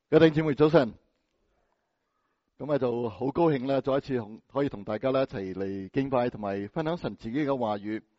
各位弟兄姊妹早晨，咁就好高興咧，再一次可以同大家咧一齊嚟敬拜同埋分享神自己嘅話語。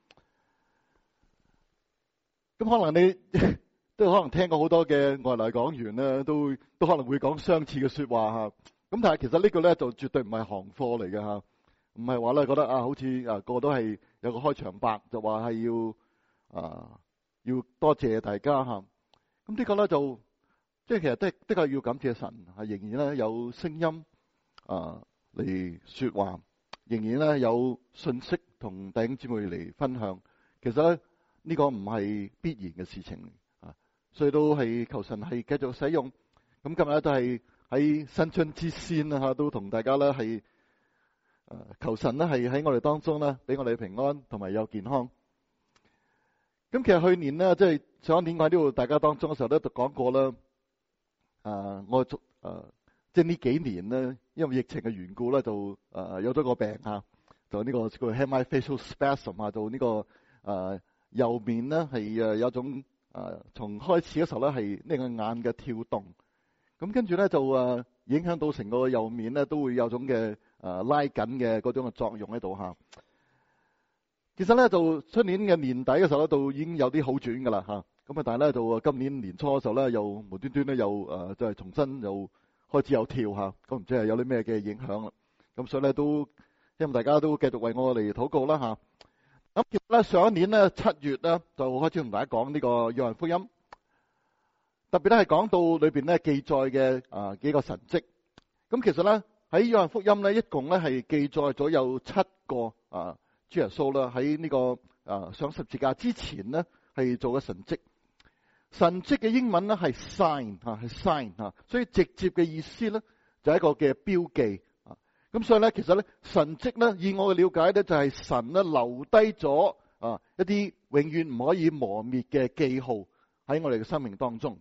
咁可能你都可能聽過好多嘅外來講員咧，都可能會講相似嘅說話吓。咁但係其實呢個咧就絕對唔係行貨嚟嘅吓，唔係話咧覺得好似個個都係有個開場白就話係要多謝大家吓。咁呢個咧就。即係其實的確要感謝神，仍然咧有聲音嚟說話，仍然咧有信息同弟兄姊妹嚟分享。其實咧呢個唔係必然嘅事情啊，所以都係求神係繼續使用。咁今日都係喺新春之先啦，都同大家咧係求神咧係喺我哋當中咧俾我哋平安同埋有健康。咁其實去年咧即係上一年我喺呢度大家當中嘅時候都講過啦。我即係呢幾年咧，因為疫情嘅緣故咧，就有咗個病就呢個叫 hemifacial spasm 就呢個右面咧係有種從開始嘅時候咧係呢個眼嘅跳動，咁跟住咧就影響到成個右面咧都會有種嘅拉緊嘅嗰種嘅作用喺度吓。其實咧就出年嘅年底嘅時候咧，就已經有啲好轉噶啦吓。咁但係咧就今年年初嘅時候咧，又無端端咧又就係重新又開始有跳吓，咁唔知係有啲咩嘅影響啦。咁所以咧都希望大家都繼續為我嚟禱告啦吓。咁其實咧上一年咧7月咧就開始同大家講呢個約翰福音，特別咧係講到裏邊咧記載嘅幾個神蹟。咁其實咧喺約翰福音咧一共咧係記載咗有7個主耶穌啦喺呢個上十字架之前咧係做嘅神蹟。神蹟嘅英文咧係 sign 係 sign 所以直接嘅意思咧就係一個嘅標記。咁所以咧其實咧神蹟咧以我嘅了解咧就係神咧留低咗一啲永遠唔可以磨滅嘅記號喺我哋嘅生命當中。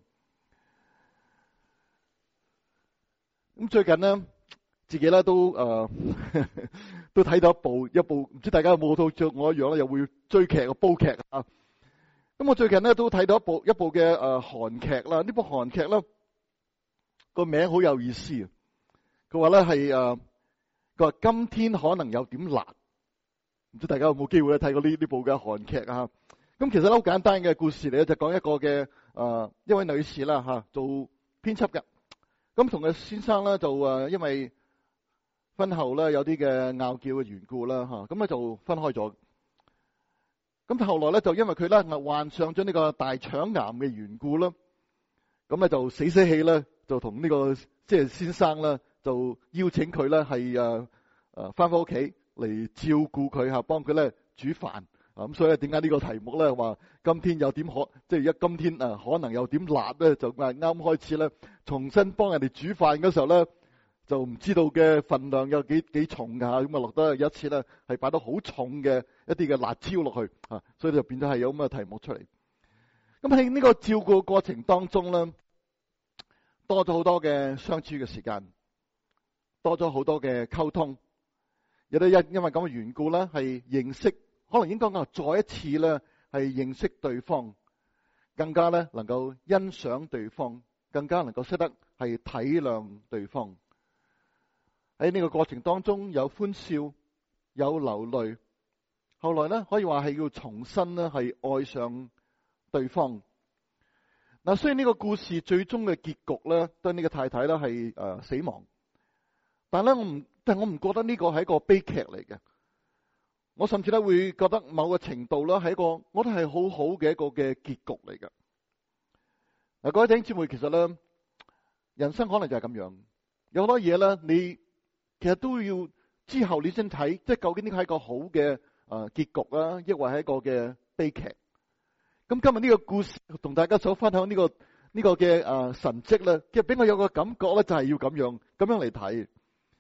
咁最近咧自己咧都都睇到一部唔知大家有冇好似我一樣咧又會追劇煲劇啊。咁我最近咧都睇到一部嘅韓劇啦。呢部韓劇咧個名好有意思。佢話咧係佢話今天可能有點辣。唔知大家有冇機會咧睇過呢部嘅韓劇啊？咁其實咧好簡單嘅故事嚟咧，就講一個嘅一位女士啦做編輯嘅。咁同佢先生咧就因為婚後咧有啲嘅拗撬嘅緣故啦咁咧就分開咗。咁後來咧就因為佢咧患上咗呢個大腸癌嘅緣故啦，咁咧就死氣咧就同呢個即係先生咧就邀請佢咧係翻屋企嚟照顧佢幫佢咧煮飯。咁所以咧點解呢個題目咧話今天有點即係今天可能有點辣咧，就啱開始咧重新幫人哋煮飯嗰時候咧就唔知道嘅份量有幾重㗎。咁落得有一次咧係擺到好重嘅一啲嘅辣椒落去所以就變咗係有咁嘅題目出嚟。咁喺呢個照顧過程當中咧，多咗好多嘅相處嘅時間，多咗好多嘅溝通，亦都因為咁嘅緣故咧，係認識，可能應該講再一次咧係認識對方，更加咧能夠欣賞對方，更加能夠識得係體諒對方。喺呢個過程當中有歡笑，有流淚，後來咧可以話係要重新咧係愛上對方。嗱，雖然呢個故事最終嘅結局咧，對呢個太太咧係死亡，但係咧我唔覺得呢個係一個悲劇嚟嘅。我甚至咧會覺得某個程度咧係一個，我覺得係好好嘅一個嘅結局嚟嘅。嗱，各位弟兄姊妹，其實咧人生可能就係咁樣，有好多嘢咧你其實都要之後你先睇，即係究竟呢個係一個好嘅結局啦，抑或係一個嘅悲劇。咁今日呢個故事同大家所分享呢個嘅神蹟咧，其實俾我有個感覺咧，就係要咁樣嚟睇。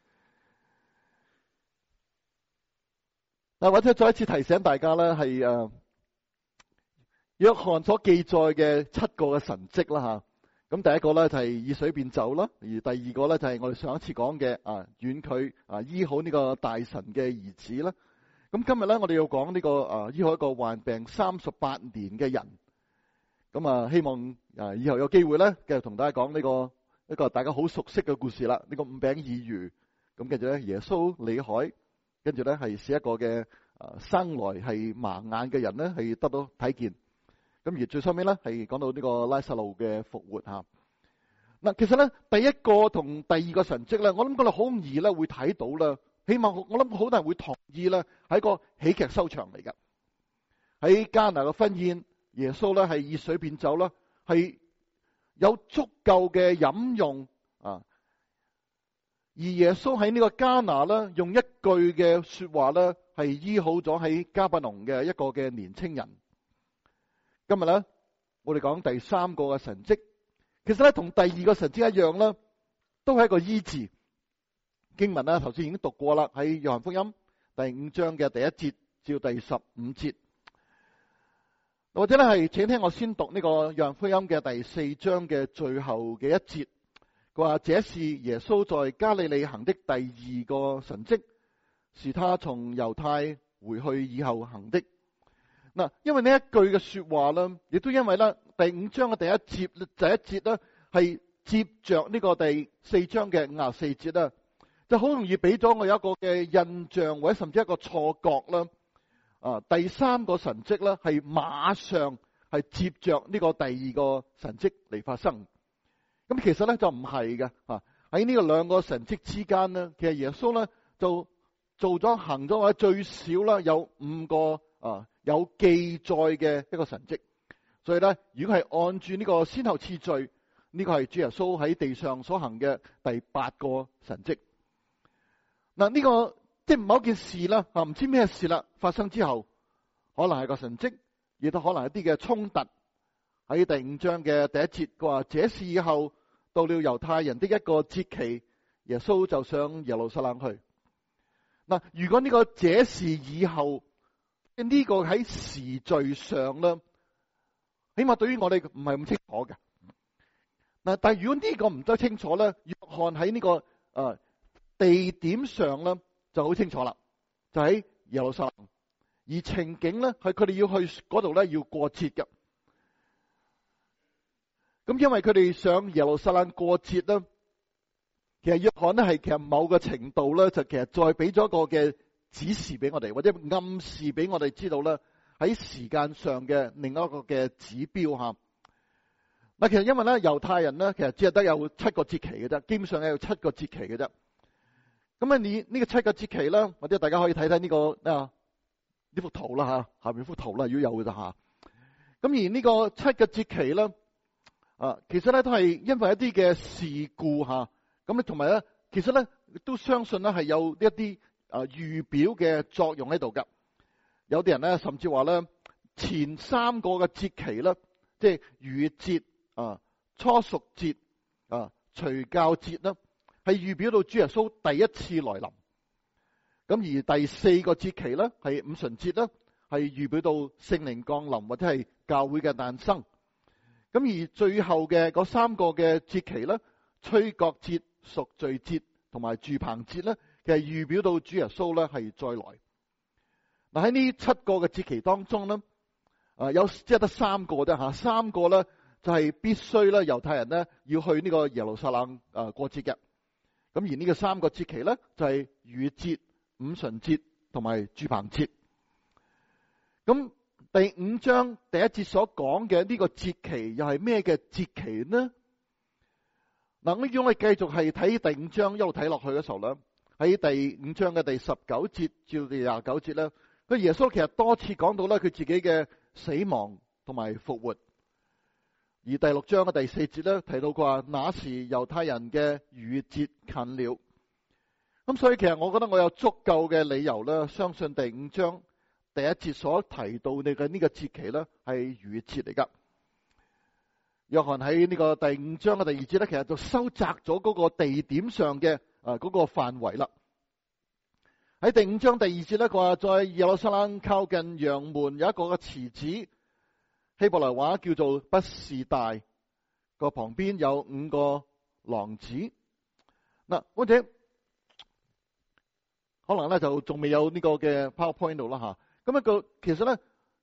嗱，或者再一次提醒大家咧，係約翰所記載嘅7個嘅神蹟啦吓。咁第一個咧就係以水變酒啦，而第二個咧就係我哋上一次講嘅遠距醫好呢個大臣嘅兒子啦。咁今日咧我哋要講呢個醫好一個患病38年嘅人。咁希望以後有機會咧繼續同大家講呢個一個大家好熟悉嘅故事啦。呢個五餅二魚，咁跟住咧耶穌離海，跟住咧係使一個嘅生來係盲眼嘅人咧係得到睇見。咁而最收尾咧係講到呢個拉撒路嘅復活吓。嗱，其實咧第一個同第二個神蹟咧，我諗嗰度好容易咧會睇到啦。起碼我諗好多人會同意啦，係一個喜劇收場嚟㗎。喺迦拿嘅婚宴，耶穌咧係以水變酒啦，係有足夠嘅飲用啊。而耶穌喺呢個迦拿咧，用一句嘅說話咧，係醫好咗喺迦百農嘅一個嘅年青人。今日咧，我哋講第三個嘅神蹟，其實咧同第二個神蹟一樣啦，都係一個醫治。經文咧頭先已經讀過啦，喺約翰福音第5章嘅第1節至到第15節，或者咧係請聽我先讀呢個約翰福音嘅第4章嘅最後嘅一節。佢話：這是耶穌在加利利行的第二個神蹟，是他從猶太回去以後行的。嗱，因為呢一句嘅說話啦，亦都因為咧第5章嘅第一節咧係接着呢個第4章嘅54節啦，就好容易俾咗我有一個嘅印象，或者甚至一個錯覺啦。第三個神蹟咧係馬上係接着呢個第二個神蹟嚟發生。咁其實咧就唔係嘅。喺呢個兩個神蹟之間咧，其實耶穌咧就行咗或者最少啦有5個有記載嘅一個神蹟。所以咧，如果係按住呢個先後次序，呢個係主耶穌喺地上所行嘅第8個神蹟。嗱，呢個即係某件事啦，唔知咩事啦，發生之後，可能係個神蹟，亦都可能係一啲嘅衝突。喺第5章嘅第1節，佢話：這事以後到了猶太人的一個節期，耶穌就上耶路撒冷去。嗱，如果呢個這事以後呢個喺時序上咧，起碼對於我哋唔係咁清楚嘅。嗱，但係如果呢個唔得清楚咧，約翰喺呢個地點上咧就好清楚啦，就喺耶路撒冷，而情景咧係佢哋要去嗰度咧要過節嘅。咁因為佢哋上耶路撒冷過節咧，其實約翰咧係其實某個程度咧就其實再俾咗一個嘅指示俾我哋，或者暗示俾我哋知道咧喺時間上嘅另一個嘅指標吓。嗱，其實因為咧猶太人咧其實只係得有7個節期嘅啫，基本上係有7個節期嘅啫。咁啊，你呢個7個節期咧，或者大家可以睇睇呢個呢幅圖啦吓，下面幅圖啦，如果有嘅就吓。咁而呢個7個節期咧，其實咧都係因為一啲嘅事故吓，咁咧同埋咧，其實咧都相信咧係有一啲預表嘅作用喺度噶。有啲人咧甚至話咧，前3個嘅節期咧，即係逾越節初熟節除酵節啦，係預表到主耶穌第一次來臨。咁而第4個節期咧係五旬節啦，係預表到聖靈降臨或者係教會嘅誕生。咁而最後嘅嗰3個嘅節期咧，吹角節、贖罪節同埋住棚節咧，其實預表到主耶穌咧係再來。嗱，喺呢7個嘅節期當中咧，有即係得3個啫吓，3個咧就係必須咧猶太人咧要去呢個耶路撒冷過節嘅。咁而呢個3個節期咧就係逾越節、五旬節同埋住棚節。咁第5章第1節所講嘅呢個節期又係咩嘅節期呢？嗱，如果我哋繼續係睇第5章一路睇落去嘅時候咧，喺第5章嘅第19節至到第29節咧，佢耶穌其實多次講到咧佢自己嘅死亡同埋復活。而第6章嘅第4節咧提到佢話，那時猶太人嘅逾越節近了。咁所以其實我覺得我有足夠嘅理由咧，相信第5章第1節所提到你嘅呢個節期咧係逾越節嚟噶。約翰喺呢個第5章嘅第2節咧，其實就收窄咗嗰個地點上嘅嗰個範圍啦。喺第5章第2節咧，佢話在耶路撒冷靠近羊門有一個嘅池子，希伯來話叫做畢士大，個旁邊有5個廊子。嗱，或者可能咧就仲未有呢個嘅 PowerPoint 度啦吓。咁其實咧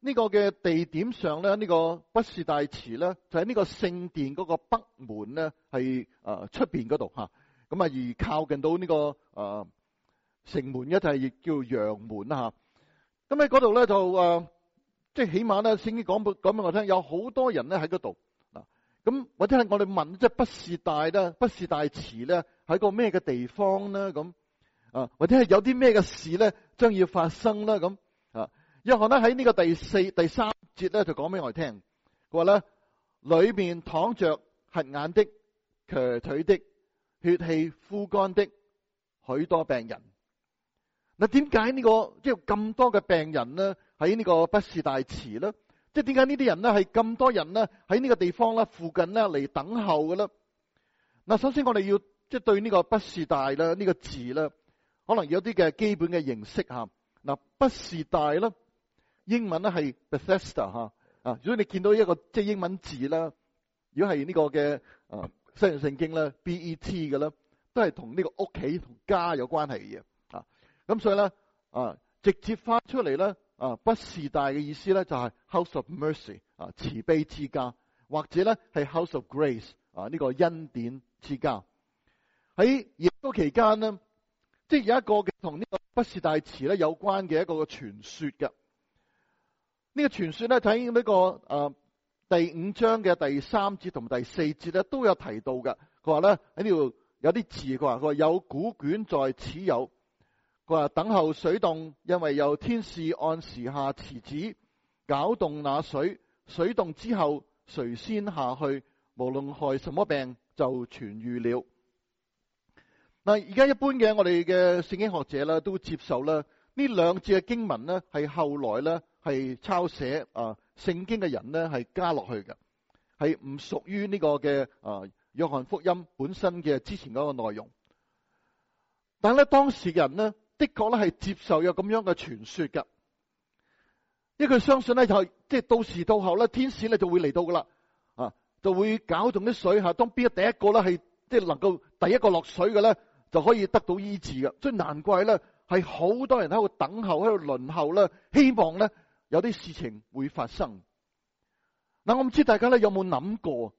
呢個嘅地點上咧，呢個畢士大池咧就喺呢個聖殿嗰個北門咧，係出邊嗰度吓，咁啊而靠近到呢個城門一就係亦叫羊門啦吓。咁喺嗰度咧就即係起碼咧聖經講俾我聽，有好多人咧喺嗰度嗱。咁或者係我哋問，即係畢士大咧，畢士大池咧喺個咩嘅地方咧？咁或者係有啲咩嘅事咧將要發生啦？咁約翰咧喺呢個第三節咧就講俾我哋聽，佢話咧裏面躺着瞎眼的、瘸腿的、血氣枯乾的許多病人。嗱，點解呢個即係咁多嘅病人咧喺呢個畢士大池咧？即係點解呢啲人咧係咁多人咧喺呢個地方咧附近咧嚟等候嘅咧？嗱，首先我哋要即係對呢個畢士大咧呢個字咧，可能有啲嘅基本嘅認識吓。嗱，畢士大咧英文咧係 Bethesda 吓，如果你見到一個即係英文字啦，如果係呢個嘅新約聖經咧 BET 嘅咧，都係同呢個屋企同家有關係嘅嘢。咁所以咧直接翻出嚟咧畢士大嘅意思咧就係 House of Mercy 慈悲之家，或者咧係 House of Grace 呢個恩典之家。喺耶穌期間呢，即係有一個嘅同呢個畢士大池咧有關嘅一個嘅傳說嘅。呢個傳說咧喺呢個第5章嘅第3節同埋第4節咧都有提到嘅。佢話咧喺呢度有啲字，佢話有古卷在此有。佢話等候水動，因為有天使按時下池子攪動那水，水動之後誰先下去，無論害什麼病就痊癒了。嗱，而家一般嘅我哋嘅聖經學者咧都接受咧呢兩節嘅經文咧係後來咧係抄寫聖經嘅人咧係加落去嘅，係唔屬於呢個嘅約翰福音本身嘅之前嗰個內容。但係咧當時嘅人咧的確咧係接受有咁樣嘅傳說㗎，因為佢相信咧就係即係到時到後咧天使咧就會嚟到噶啦，就會攪動啲水吓，當邊第一個咧係即係能夠第一個落水嘅咧就可以得到醫治嘅，所以難怪咧係好多人喺度等候喺度輪候咧，希望咧有啲事情會發生。嗱，我唔知大家咧有冇諗過，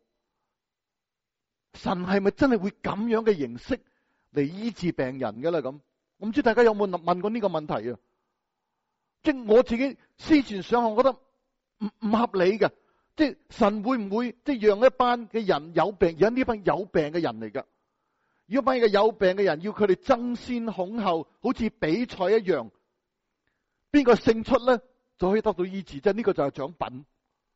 神係咪真係會咁樣嘅形式嚟醫治病人嘅咧？咁我唔知大家有冇問過呢個問題啊？即係我自己思前想後，我覺得唔合理嘅。即係神會唔會即係讓一班嘅人有病，而家呢班有病嘅人嚟噶？如果班嘅有病嘅人要佢哋爭先恐後，好似比賽一樣，邊個勝出咧就可以得到醫治，即係呢個就係獎品。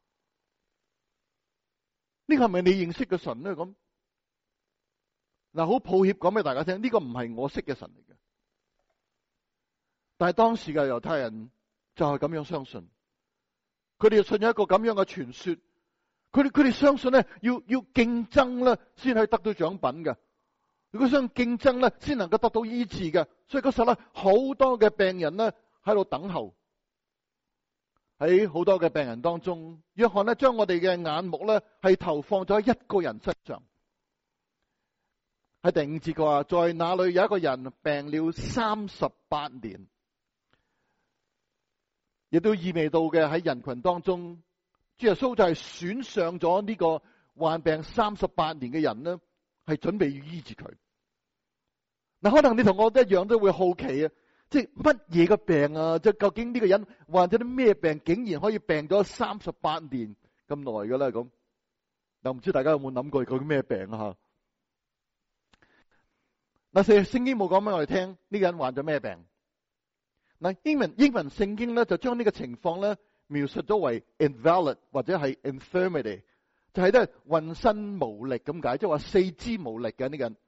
呢個係咪你認識嘅神咧？咁嗱，好抱歉講俾大家聽，呢個唔係我識嘅神嚟嘅。但係當時嘅猶太人就係咁樣相信，佢哋就信咗一個咁樣嘅傳說，佢哋相信咧要競爭咧先可以得到獎品嘅，如果想競爭咧先能夠得到醫治嘅，所以嗰時候咧好多嘅病人咧喺度等候。喺好多嘅病人當中，約翰咧將我哋嘅眼目咧係投放咗喺一個人身上。喺第5節佢話，在那裏有一個人病了38年。亦都意味到嘅喺人群當中，主耶穌就係選上咗呢個患病38年嘅人呢，係準備要醫治佢。嗱，可能你同我都一樣都會好奇啊，即係乜嘢嘅病啊？即係究竟呢個人患咗啲咩病，竟然可以病咗38年咁耐嘅咧？咁嗱，唔知大家有冇諗過佢咩病啊？吓，嗱，聖經冇講俾我哋聽呢個人患咗咩病。嗱，英文聖經咧就將呢個情況咧描述咗為 invalid 或者係 infirmity， 就係咧渾身無力咁解，即係話四肢無力嘅呢個人。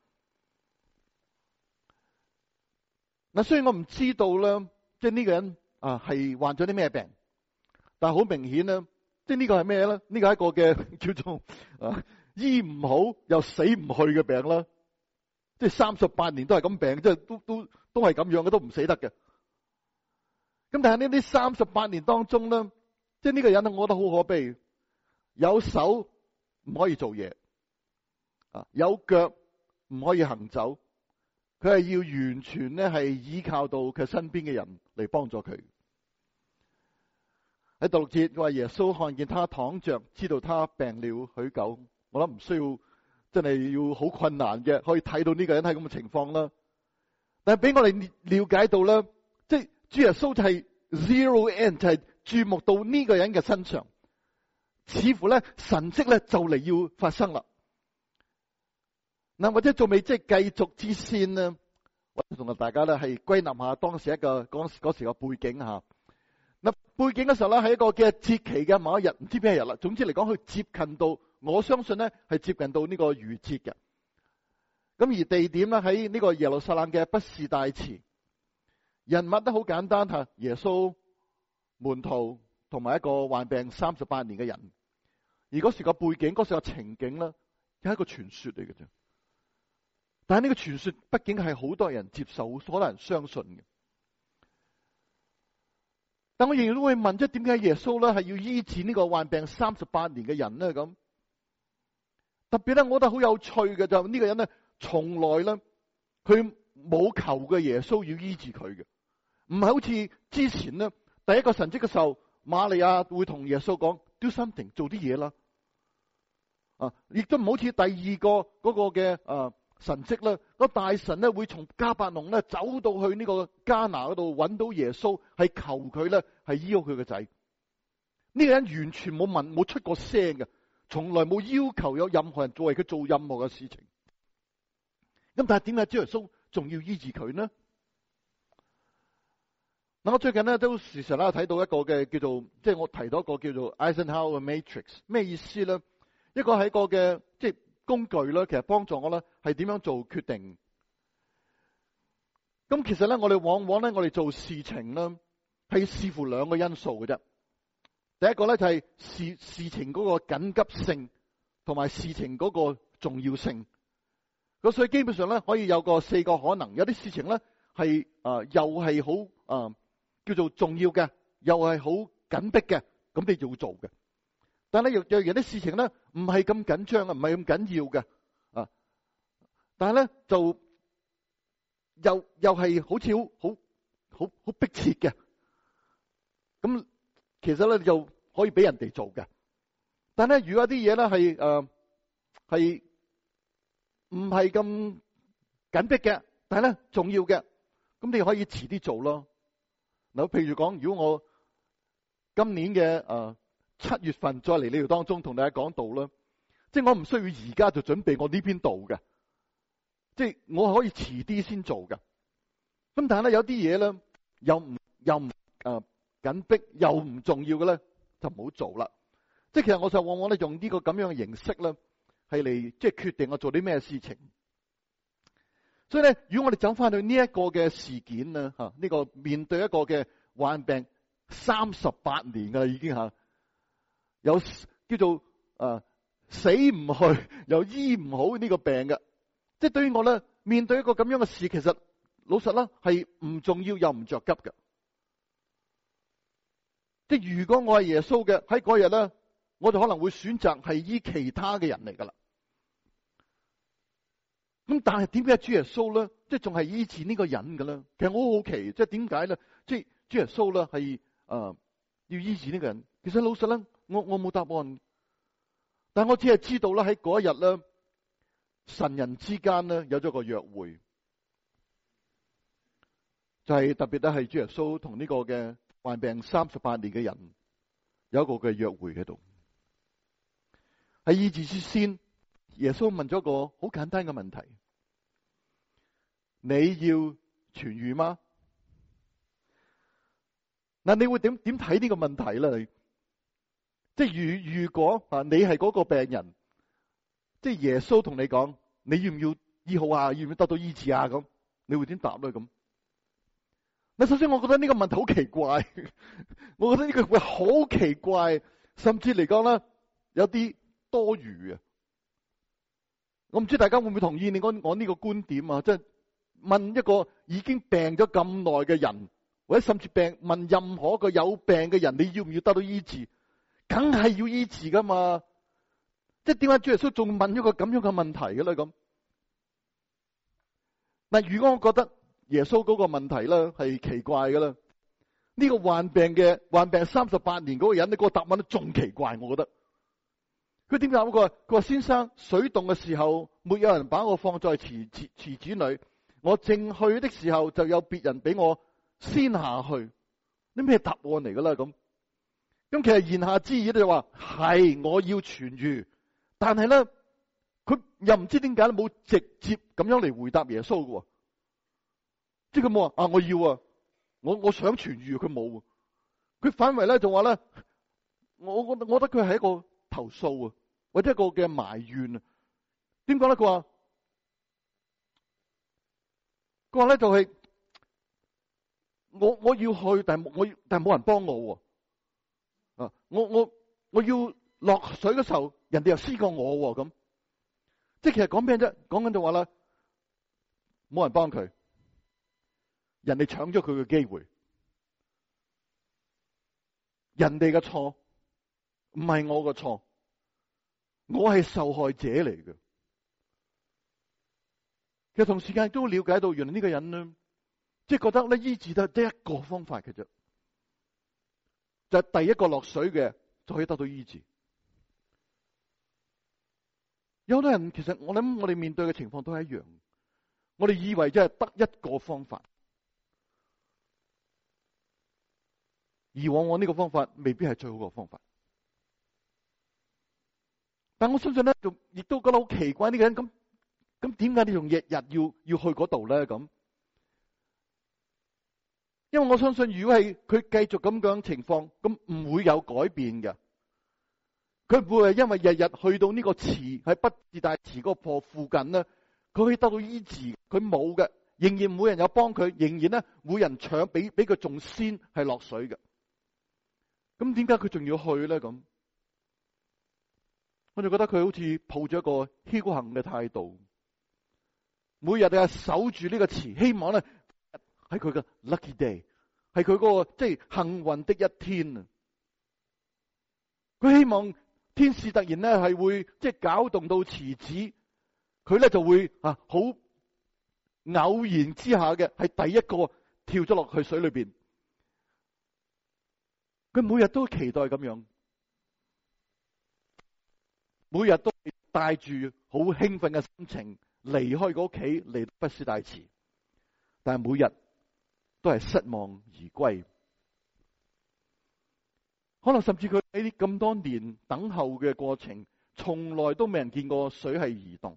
嗱，雖然我唔知道咧，即係呢個人係患咗啲咩病，但係好明顯咧，即係呢個係咩咧？呢個係一個嘅叫做醫唔好又死唔去嘅病啦。即係38年都係咁病，即係都係咁樣嘅，都唔死得嘅。咁但係呢啲38年當中咧，即係呢個人我覺得好可悲，有手唔可以做嘢，有腳唔可以行走，佢係要完全咧係依靠到佢身邊嘅人嚟幫助佢。 喺第6節佢話耶穌看見他躺着，知道他病了許久。我諗唔需要真係要好困難嘅，可以睇到呢個人係咁嘅情況啦。但係俾我哋了解到咧，即係主耶穌就係 zero end， 就係注目到呢個人嘅身上，似乎咧神蹟咧就嚟要發生啦。嗱，或者仲未即係繼續之先呢，我同大家咧係歸納下當時嗰時個背景吓。嗱，背景嘅時候咧係一個嘅節期嘅某一日，唔知邊一日啦。總之嚟講，佢接近到，我相信咧係接近到呢個逾節嘅。咁而地點咧喺呢個耶路撒冷嘅畢士大池，人物都好簡單吓，耶穌、門徒同埋一個患病38年嘅人。而嗰時個背景，嗰時個情景咧，係一個傳說嚟嘅啫。但係呢個傳說畢竟係好多人接受，好多人相信嘅。但我仍然都會問，即係點解耶穌咧係要醫治呢個患病38年嘅人咧？咁特別咧，我覺得好有趣嘅就呢個人咧，從來咧佢冇求過耶穌要醫治佢嘅，唔係好似之前咧第一個神蹟嘅時候，瑪利亞會同耶穌講 do something， 做啲嘢啦。亦都唔好似第二個嗰個嘅神蹟咧，個大臣咧會從迦百農咧走到去呢個迦拿嗰度揾到耶穌，係求佢咧係醫好佢個仔。呢個人完全冇出過聲嘅，從來冇要求有任何人作為佢做任何嘅事情。咁但係點解主耶穌仲要醫治佢呢？嗱，我最近咧都時常咧睇到一個嘅叫做，即係我提到一個叫做 Eisenhower Matrix， 咩意思咧？一個係一個嘅即係工具啦，其實幫助我咧係點樣做決定。咁其實咧，我哋往往咧，我哋做事情咧係視乎兩個因素嘅啫。第一個咧就係事情嗰個緊急性同埋事情嗰個重要性。咁所以基本上咧可以有個4個可能。有啲事情咧係又係好叫做重要嘅，又係好緊迫嘅，咁你就要做嘅。但係若有啲事情咧唔係咁緊張啊，唔係咁緊要嘅但係咧就又係好似好迫切嘅，咁其實咧就可以俾人哋做嘅。但係咧如果啲嘢咧係唔係咁緊迫嘅，但係咧重要嘅，咁你可以遲啲做咯。嗱，譬如講，如果我今年嘅7月份再嚟呢度當中同大家講道啦，即係我唔需要而家就準備我呢邊道嘅，即係我可以遲啲先做嘅。咁但係咧有啲嘢咧又唔緊迫又唔重要嘅咧，就唔好做啦。即係其實我就往往咧用呢個咁樣嘅形式咧，係嚟即係決定我做啲咩事情。所以咧，如果我哋走翻去呢一個嘅事件啊，呢個面對一個嘅患病38年噶啦，已經有叫做死唔去又醫唔好呢個病嘅，即係對於我咧面對一個咁樣嘅事，其實老實啦係唔重要又唔着急嘅。即係如果我係耶穌嘅喺嗰日咧，我就可能會選擇係醫其他嘅人嚟噶啦。咁但係點解主耶穌咧，即係仲係醫治呢個人嘅咧？其實我好好奇，即係點解咧？即係主耶穌咧係要醫治呢個人？其實老實咧，我冇答案。但我只係知道咧喺嗰一日咧，神人之間咧有咗個約會，就係特別咧係主耶穌同呢個嘅患病38年嘅人有一個嘅約會喺度。喺醫治之先，耶穌問咗一個好簡單嘅問題：你要痊癒嗎？嗱，你會點睇呢個問題咧？即係如果你係嗰個病人，即係耶穌同你講，你要唔要醫好啊？要唔要得到醫治啊？咁你會點答咧？咁嗱，首先我覺得呢個問題好奇怪，我覺得呢個會好奇怪，甚至嚟講咧有啲多餘啊！我唔知大家會唔會同意我呢個觀點啊？即係問一個已經病咗咁耐嘅人，或者甚至問任何一個有病嘅人，你要唔要得到醫治？梗係要醫治噶嘛？即係點解主耶穌仲問咗個咁樣嘅問題嘅咧？咁嗱，如果我覺得耶穌嗰個問題咧係奇怪嘅啦， 呢個患病38年嗰個人咧，嗰個答案都仲奇怪，我覺得。佢點解？佢話先生，水動嘅時候，沒有人把我放在池子裏，我正去的時候，就有別人俾我先下去。啲咩答案嚟噶啦？咁其實言下之意咧就話係我要痊癒，但係咧佢又唔知點解冇直接咁樣嚟回答耶穌嘅，即係佢冇話我要啊，我想痊癒，佢冇，佢反為咧就話咧，我覺得佢係一個投訴啊，或者一個嘅埋怨啊。點講咧？佢話咧就係我要去，但係冇人幫我啊！我要落水嘅時候，人哋又試過我咁，即係其實講咩啫？講緊就話啦，冇人幫佢，人哋搶咗佢嘅機會，人哋嘅錯唔係我嘅錯，我係受害者嚟嘅。其實同時間都了解到，原來呢個人咧，即係覺得咧醫治得一個方法嘅啫，就係第一個落水嘅就可以得到醫治。有好多人其實我諗我哋面對嘅情況都係一樣，我哋以為即係得一個方法，而往往呢個方法未必係最好嘅方法。但我相信咧，亦都覺得好奇怪呢個人咁點解你仲日日要去嗰度咧？咁，因為我相信如果係佢繼續咁樣情況，咁唔會有改變嘅。佢唔會係因為日日去到呢個池喺畢士大池嗰個坡附近咧，佢可以得到醫治。佢冇嘅，仍然冇人有幫佢，仍然咧冇人搶，比佢仲先係落水嘅。咁點解佢仲要去咧？咁，我就覺得佢好似抱住一個僥倖嘅態度。每日啊守住呢個池，希望咧喺佢嘅 lucky day， 係佢嗰個即係幸運的一天啊！佢希望天使突然咧係會即係攪動到池子，佢咧就會好偶然之下嘅係第一個跳咗落去水裏邊。佢每日都期待咁樣，每日都帶住好興奮嘅心情。離開個屋企嚟畢士大池，但係每日都係失望而歸。可能甚至佢喺咁多年等候嘅過程，從來都未人見過水係移動。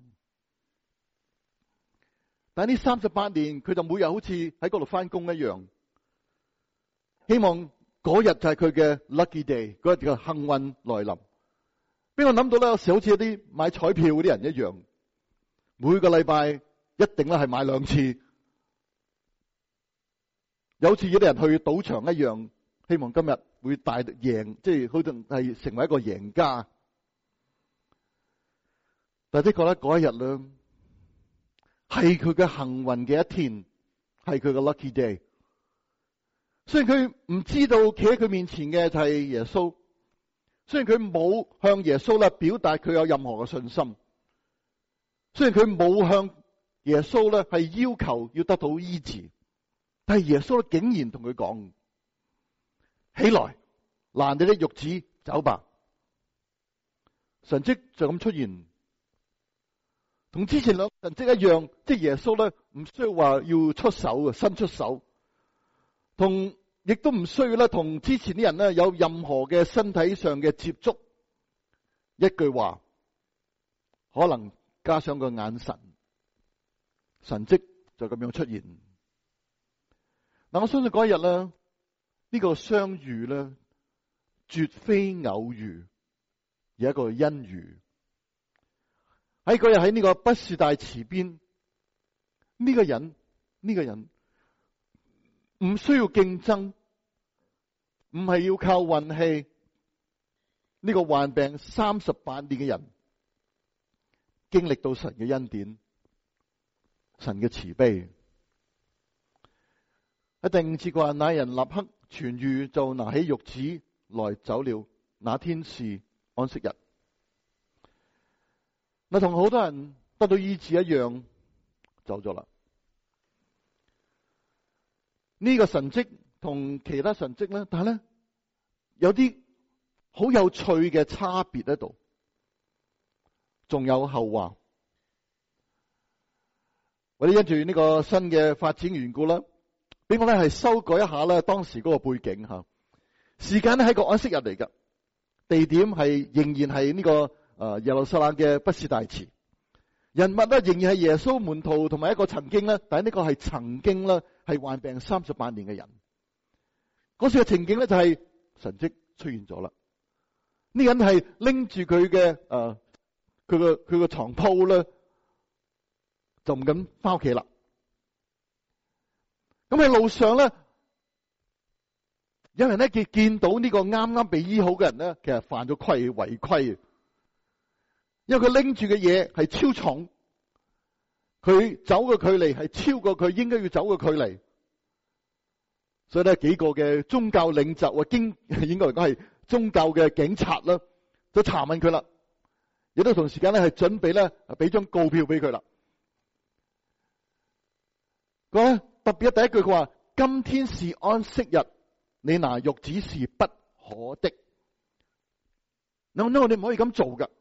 但係呢38年，佢就每日好似喺嗰度翻工一樣，希望嗰日就係佢嘅 lucky day，嗰日嘅幸運來臨。俾我諗到咧，有時好似一啲買彩票嗰啲人一樣。每個禮拜一定咧係買2次，有好似有啲人去賭場一樣，希望今日會大贏，即係好似係成為一個贏家。但係的確咧，嗰一日咧係佢嘅幸運嘅一天，係佢嘅 lucky day。雖然佢唔知道企喺佢面前嘅就係耶穌，雖然佢冇向耶穌咧表達佢有任何嘅信心。雖然佢冇向耶穌咧係要求要得到醫治，但係耶穌咧竟然同佢講：起來，拿你的褥子走吧。神蹟就咁出現，同之前兩個神蹟一樣，即係耶穌咧唔需要話要出手嘅，伸出手，亦都唔需要咧同之前啲人咧有任何嘅身體上嘅接觸，一句話可能。加上個眼神，神蹟就咁樣出現。嗱，我相信嗰一日咧，呢個相遇咧，絕非偶遇，而係一個因遇。喺嗰日喺呢個畢士大池邊，呢個人唔需要競爭，唔係要靠運氣。呢個患病38年嘅人。經歷到神嘅恩典，神嘅慈悲。喺第5節話，那人立刻痊癒，就拿起褥子來走了。那天是安息日。嗱，同好多人得到醫治一樣，走咗啦。呢個神蹟同其他神蹟咧，但係咧有啲好有趣嘅差別喺度，仲有後話。我哋因住呢個新嘅發展緣故啦，俾我咧係修改一下咧當時嗰個背景吓。時間咧係個安息日嚟噶，地點係仍然係呢個耶路撒冷嘅畢士大池，人物咧仍然係耶穌門徒同埋一個曾經咧，但係呢個係曾經咧係患病38年嘅人。嗰時嘅情景咧就係神蹟出現咗啦，呢人係拎住佢嘅佢個床鋪咧，就唔敢翻屋企啦。咁喺路上咧，有人咧見到呢個啱啱被醫好嘅人咧，其實犯咗規違規，因為佢拎住嘅嘢係超重，佢走嘅距離係超過佢應該要走嘅距離，所以咧幾個嘅宗教領袖啊，應該嚟講係宗教嘅警察啦，就查問佢啦，亦都同時間咧係準備咧俾張告票俾佢啦。特別第一句佢話：今天是安息日，你拿褥子是不可的。我哋唔可以咁做噶。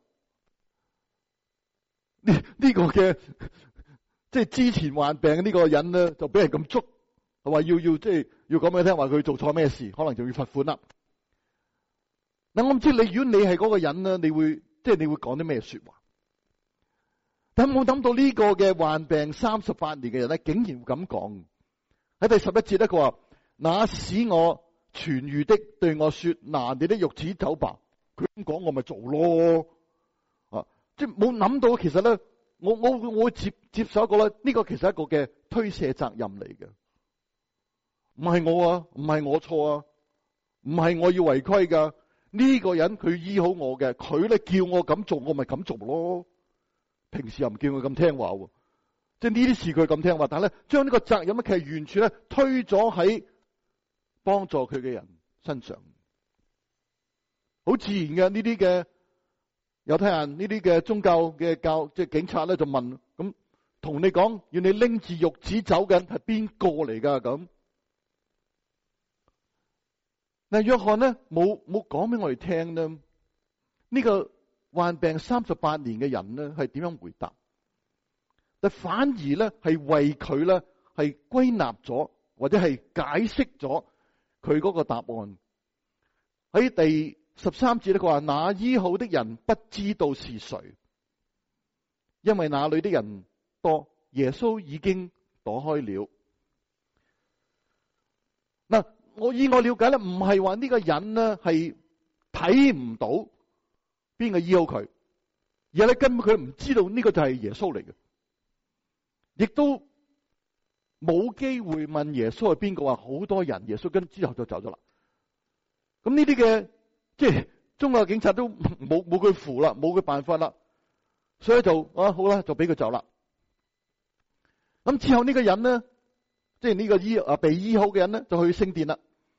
呢個嘅即係之前患病嘅呢個人咧，就俾人咁捉，係話要即係要講俾佢聽，話佢做錯咩事，可能就要罰款啦。嗱，我唔知你如果你係嗰個人咧，你會講啲咩說話？但係冇諗到呢個嘅患病38年嘅人咧，竟然會咁講。喺第11節咧，佢話：那使我痊癒的對我說，拿你的褥子走吧。佢咁講，我咪做咯。即係冇諗到，其實咧，我會接受一個咧，呢個其實係一個嘅推卸責任嚟嘅。唔係我啊，唔係我錯啊，唔係我要違規噶。呢個人佢醫好我嘅，佢咧叫我咁做，我咪咁做咯。平時又唔叫佢咁聽話喎。即係呢啲事佢咁聽話，但係咧將呢個責任咧，其實完全咧推咗喺幫助佢嘅人身上，好自然嘅。呢啲嘅猶太人，呢啲嘅宗教嘅即係警察咧，就問：咁同你講要你拎住褥子走緊係邊個嚟噶？咁嗱，約翰咧冇講俾我哋聽咧，呢個患病38年嘅人咧係點樣回答？但反而咧係為佢咧係歸納咗，或者係解釋咗佢嗰個答案。喺第13節咧，佢話：那醫好的人不知道是誰，因為那裏的人多，耶穌已經躲開了。嗱，以我了解咧，唔係話呢個人咧係睇唔到邊個醫好佢，而係咧根本佢唔知道呢個就係耶穌嚟嘅。亦都冇機會問耶穌係邊個，話好多人，耶穌跟之後就走咗啦。咁呢啲嘅即係宗教警察都冇佢符啦，冇佢辦法啦，所以就好啦，就俾佢走啦。咁之後呢個人咧，即係呢個被醫好嘅人咧，就去聖殿啦。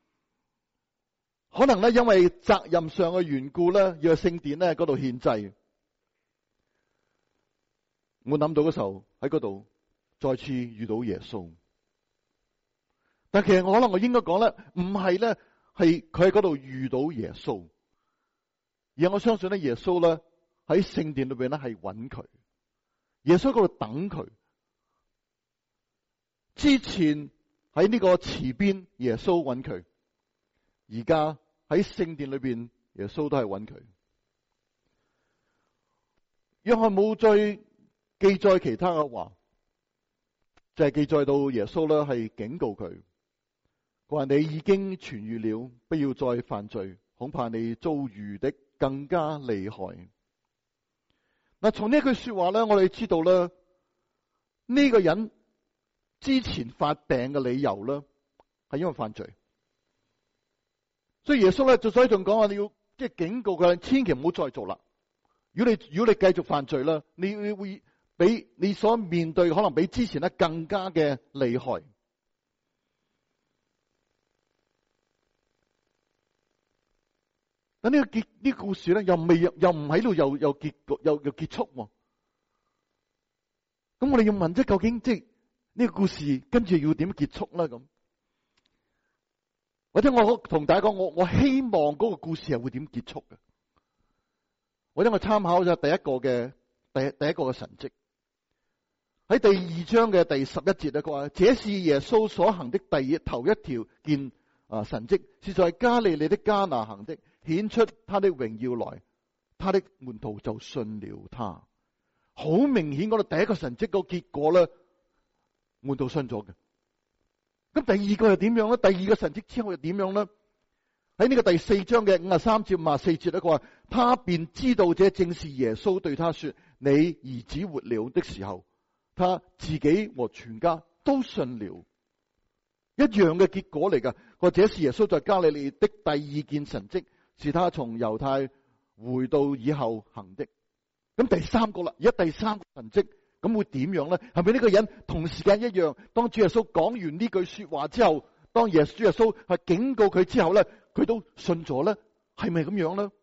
可能咧因為責任上嘅緣故咧，要去聖殿咧嗰度獻祭。我諗到嗰時候喺嗰度再次遇到耶穌，但其實可能我應該講咧，唔係咧，係佢喺嗰度遇到耶穌，而我相信咧，耶穌咧喺聖殿裏邊咧係揾佢，耶穌喺嗰度等佢。之前喺呢個池邊，耶穌揾佢；而家喺聖殿裏邊，耶穌都係揾佢。約翰冇再記載其他嘅話，就係記載到耶穌咧係警告佢，佢話：你已經痊癒了，不要再犯罪，恐怕你遭遇的更加厲害。嗱，從呢句說話咧，我哋知道咧，呢個人之前發病嘅理由咧係因為犯罪，所以耶穌咧就所以仲講話，你要即係警告佢，千祈唔好再做啦。如果你繼續犯罪啦，你會比你所面對可能比之前咧更加嘅厲害。咁呢個故事咧又唔喺度又結束。咁我哋要問，即係究竟即係呢個故事跟住要點結束咧？咁或者我同大家講，我希望嗰個故事係會點結束嘅。或者我參考咗第一個嘅神蹟，喺第二章嘅第11節咧，佢話：這是耶穌所行的頭一條件神蹟，是在加利利的迦拿行的，顯出他的榮耀來，他的門徒就信了他。好明顯，嗰度第一個神蹟個結果咧，門徒信咗嘅。咁第二個係點樣咧？第二個神蹟之後又點樣咧？喺呢個第4章嘅53至54節咧，佢話：他便知道這正是耶穌對他說：你兒子活了的時候，他自己和全家都信了。一樣嘅結果嚟噶。或者是耶穌在加利利的第二件神蹟，是他從猶太回到以後行的。咁第三個啦，而家第三個神蹟，咁會點樣咧？係咪呢個人同時間一樣？當主耶穌講完呢句說話之後，當主耶穌係警告佢之後咧，佢都信咗咧？係咪咁樣咧？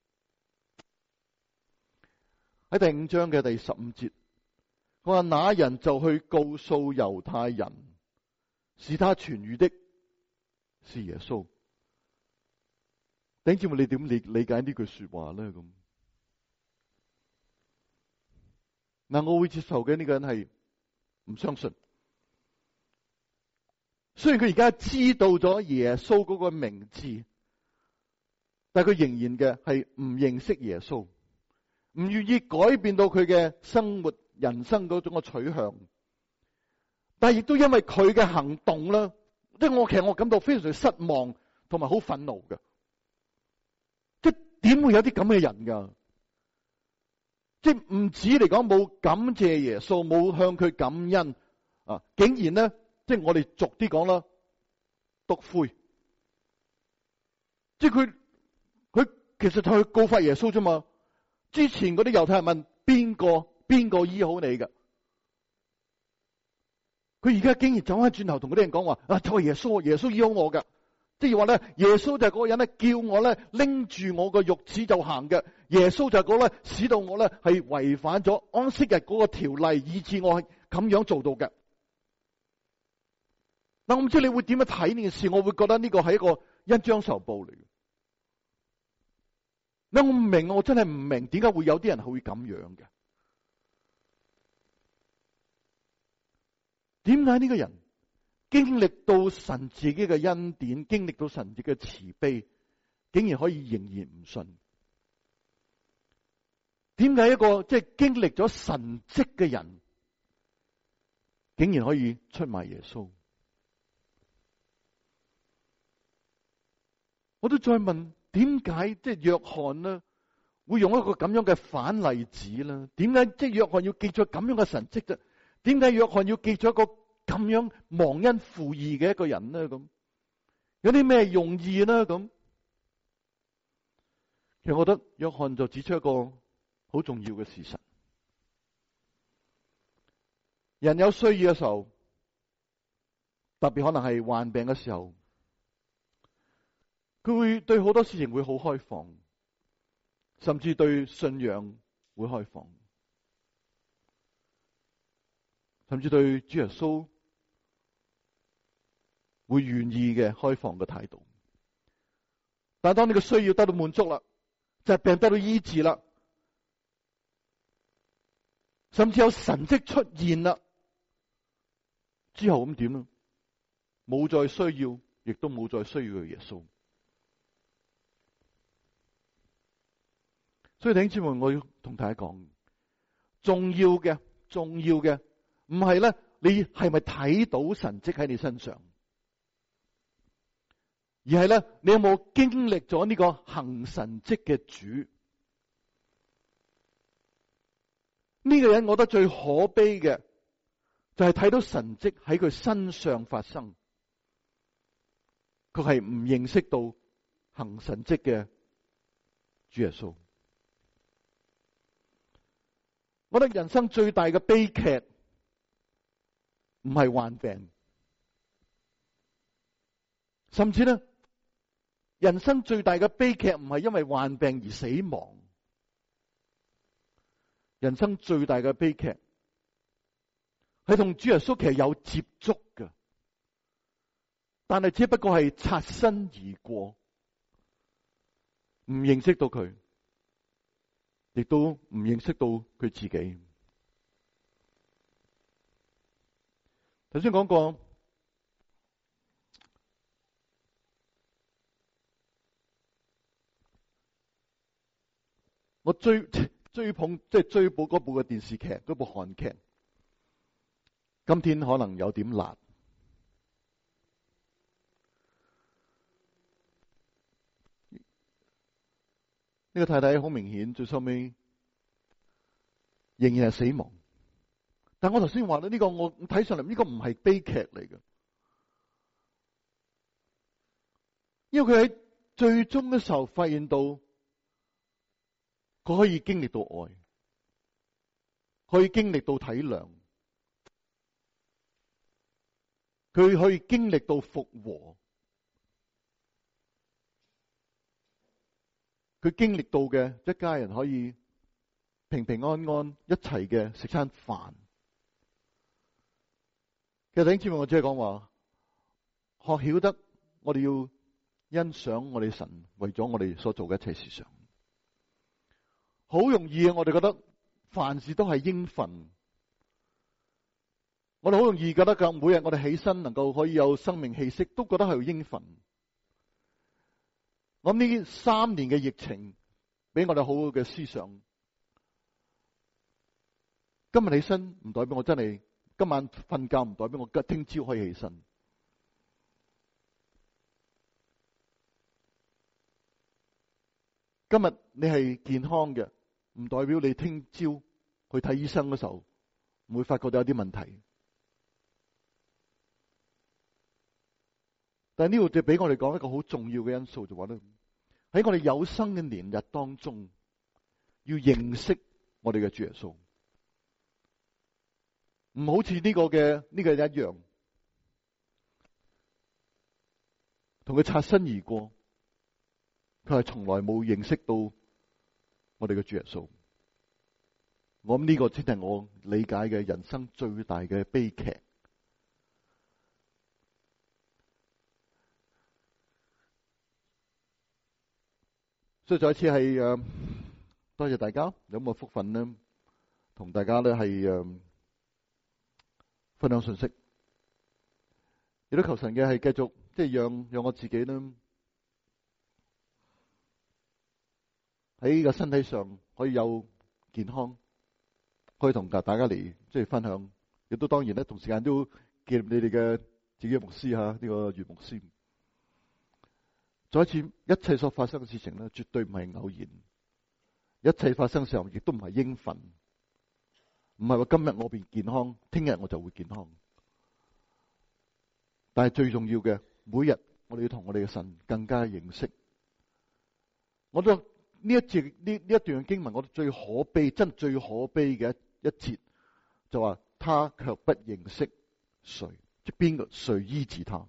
喺第5章嘅第15節，佢話：那人就去告訴猶太人，使他痊愈的是耶穌。弟兄姊妹，你點理解呢句說話咧？咁嗱，我會接受嘅呢個人係唔相信。雖然佢而家知道咗耶穌嗰個名字，但係佢仍然嘅係唔認識耶穌，唔願意改變到佢嘅生活人生嗰種嘅取向。但係亦都因為佢嘅行動啦，即係其實我感到非常失望同埋好憤怒嘅。即係點會有啲咁嘅人噶？即係唔止嚟講冇感謝耶穌，冇向佢感恩啊！竟然咧，即係我哋俗啲講啦，篤灰。即係佢其實就去告發耶穌啫嘛。之前嗰啲猶太人問邊個醫好你噶？佢而家竟然走翻轉頭同嗰啲人講話啊，就係耶穌醫好我噶。即係話咧，耶穌就係嗰個人咧，叫我咧拎住我個褥子就行嘅。耶穌就係嗰個咧，使到我咧係違反咗安息日嗰個條例，以致我係咁樣做到嘅。嗱，我唔知你會點樣睇呢件事，我會覺得呢個係一個恩將仇報嚟嘅。嗱，我唔明，我真係唔明點解會有啲人係會咁樣嘅？點解呢個人經歷到神自己嘅恩典，經歷到神自己嘅慈悲，竟然可以仍然唔信？點解一個即係經歷咗神蹟嘅人，竟然可以出賣耶穌？我都再問，點解即係約翰呢會用一個咁樣嘅反例子呢？點解即係約翰要記咗咁樣嘅神蹟啫？點解約翰要記咗一個咁樣忘恩負義嘅一個人呢？咁有啲咩用意呢？咁其實我覺得約翰就指出一個好重要嘅事實：人有需要嘅時候，特別可能係患病嘅時候，佢會對好多事情會好開放，甚至對信仰會開放，甚至對主耶穌會願意嘅開放嘅態度。但係當你嘅需要得到滿足啦，疾病得到醫治啦，甚至有神蹟出現啦，之後咁點呢？冇再需要，亦都冇再需要嘅耶穌。所以弟兄姊妹，我要同大家講，重要嘅唔係咧，你係咪睇到神蹟喺你身上？而係咧，你有冇經歷咗呢個行神蹟嘅主？呢個人我覺得最可悲嘅就係睇到神蹟喺佢身上發生，佢係唔認識到行神蹟嘅主耶穌。我覺得人生最大嘅悲劇唔係患病，甚至咧，人生最大嘅悲劇唔係因為患病而死亡。人生最大嘅悲劇係同主耶穌其實有接觸嘅， 但係只不過係擦身而過，唔認識到佢，亦都唔認識到佢自己。頭先講過，我追捧即係追補嗰部嘅電視劇，嗰部韓劇，今天可能有點辣。呢個太太好明顯，最收尾仍然係死亡。但我頭先話咧，呢個我睇上嚟呢個唔係悲劇嚟嘅，因為佢喺最終嘅時候發現到，佢可以經歷到愛，可以經歷到體諒，佢可以經歷到復和，佢經歷到嘅一家人可以平平安安一齊嘅食餐飯。其實弟兄姊妹，我只係講話，學曉得我哋要欣賞我哋神為咗我哋所做嘅一切事上。好容易我哋覺得凡事都係應份，我哋好容易覺得每日我哋起身能夠可以有生命氣息，都覺得係應份。我諗呢3年嘅疫情俾我哋好好嘅思想。今日起身唔代表我真係今晚瞓覺，唔代表我聽朝可以起身。今日你係健康嘅，唔代表你聽朝去睇醫生嘅時候唔會發覺到有啲問題。但係呢度就俾我哋講一個好重要嘅因素，就話咧，喺我哋有生嘅年日當中，要認識我哋嘅主耶穌，唔好似呢個一樣，同佢擦身而過，佢係從來冇認識到我哋嘅主耶穌。我諗呢個先係我理解嘅人生最大嘅悲劇。所以再一次係多謝大家有冇福分呢，同大家咧係分享信息，亦都求神嘅係繼續即係讓我自己呢喺個身體上可以有健康，可以同大家嚟即係分享，亦都當然咧同時間都紀念你哋嘅自己嘅牧師呢個袁牧師。再一次，一切所發生嘅事情咧，絕對唔係偶然。一切發生嘅時候，亦都唔係應份，唔係話今日我變健康，聽日我就會健康。但係最重要嘅，每日我哋要同我哋嘅神更加認識。我都呢一段嘅經文，我最可悲，真最可悲嘅一節，就話他卻不認識誰，即邊個誰醫治他。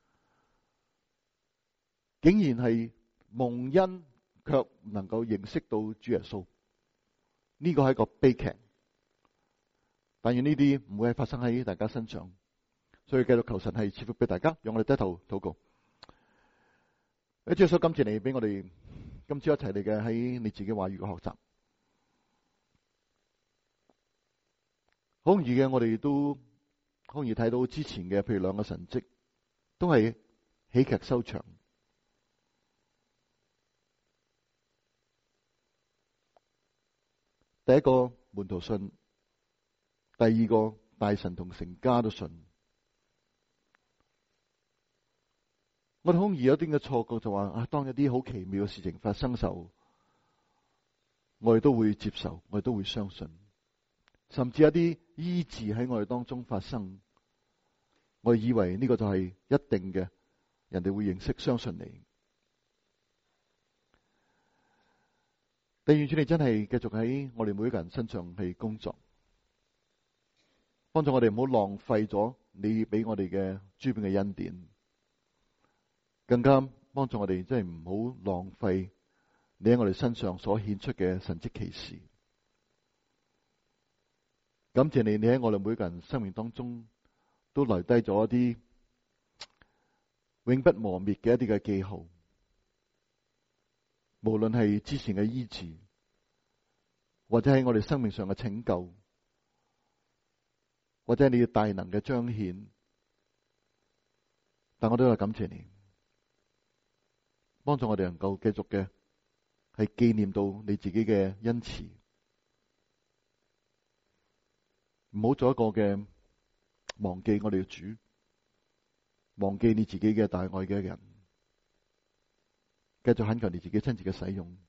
竟然係蒙恩，卻唔能夠認識到主耶穌，呢個係一個悲劇。但願呢啲唔會係發生喺大家身上，所以繼續求神係賜福俾大家，讓我哋低頭禱告。主耶穌，感謝你俾我哋今朝一齊嚟嘅喺你自己話語嘅學習。好容易嘅，我哋都好容易睇到之前嘅，譬如2個神蹟，都係喜劇收場。第一個門徒信，第二個大臣同成家都信。我哋好容易有啲嘅錯覺，就話當一啲好奇妙嘅事情發生嘅時候，我哋都會接受，我哋都會相信，甚至一啲醫治喺我哋當中發生，我哋以為呢個就係一定嘅，人哋會認識相信你。但願主你真係繼續喺我哋每一個人身上去工作，幫助我哋唔好浪費咗你俾我哋嘅諸般嘅恩典，更加幫助我哋真係唔好浪費你喺我哋身上所顯出嘅神蹟奇事。感謝你，你喺我哋每一個人生命當中都留低咗一啲永不磨滅嘅一啲嘅記號，無論係之前嘅醫治，或者喺我哋生命上嘅拯救，或者係你嘅大能嘅彰顯，但我都係感謝你，幫助我哋能夠繼續嘅係紀念到你自己嘅恩慈，唔好做一個嘅忘記我哋嘅主，忘記你自己嘅大愛嘅人，繼續懇求你自己親自嘅使用，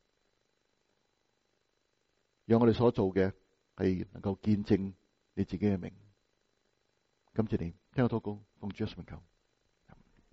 讓我哋所做嘅係能夠見證你自己嘅名。感謝你，聽我禱告，奉主耶穌名求。